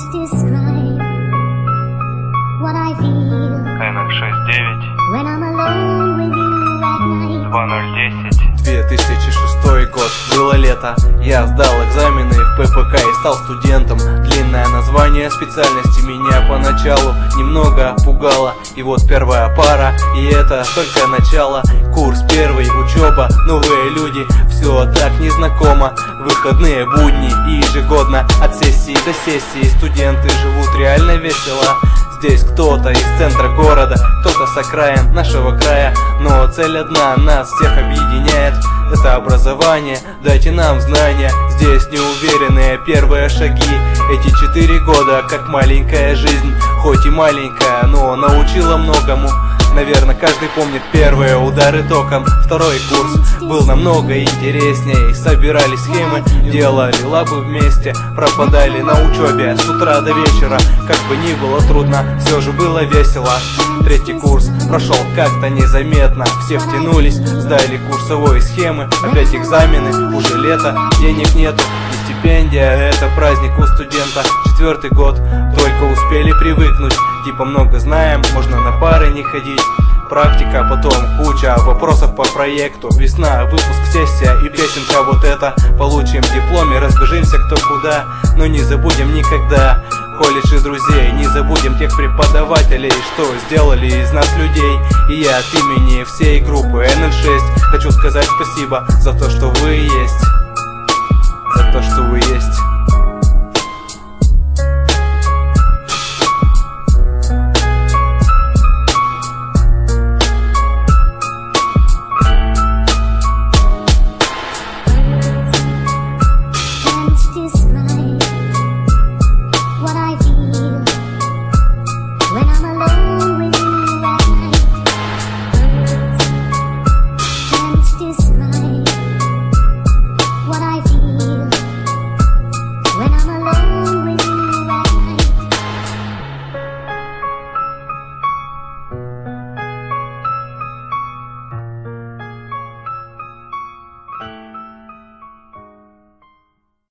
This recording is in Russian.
describe what I feel N69 when I'm alone with you at night. 2010 2006 год, было лето. Я сдал экзамены в ППК и стал студентом. Длинное название специальности меня поначалу немного пугало. И вот первая пара, и это только начало. Курс первый, учеба, новые люди, все так незнакомо. Выходные будни и ежегодно от сессии до сессии студенты живут реально весело. Здесь кто-то из центра города, кто-то с окраин нашего края, но цель одна нас всех объединяет. Это образование, дайте нам знания. Здесь неуверенные первые шаги. Эти 4 года, как маленькая жизнь, хоть и маленькая, но научила многому. Наверное, каждый помнит первые удары током. Второй курс был намного интереснее. Собирали схемы, делали лабы вместе, пропадали на учебе с утра до вечера. Как бы ни было трудно, все же было весело. Третий курс прошел как-то незаметно. Все втянулись, сдали курсовые схемы. Опять экзамены, уже лето, денег нету. И стипендия, это праздник у студента. Четвертый год, только успели привыкнуть. Типа много знаем, можно на пары не ходить. Практика, потом куча вопросов по проекту. Весна, выпуск, сессия и песенка вот это. Получим диплом и разбежимся кто куда. Но не забудем никогда колледж и друзей. Не забудем тех преподавателей, что сделали из нас людей. И я от имени всей группы NN6 хочу сказать спасибо за то, что вы есть. За то, что вы есть.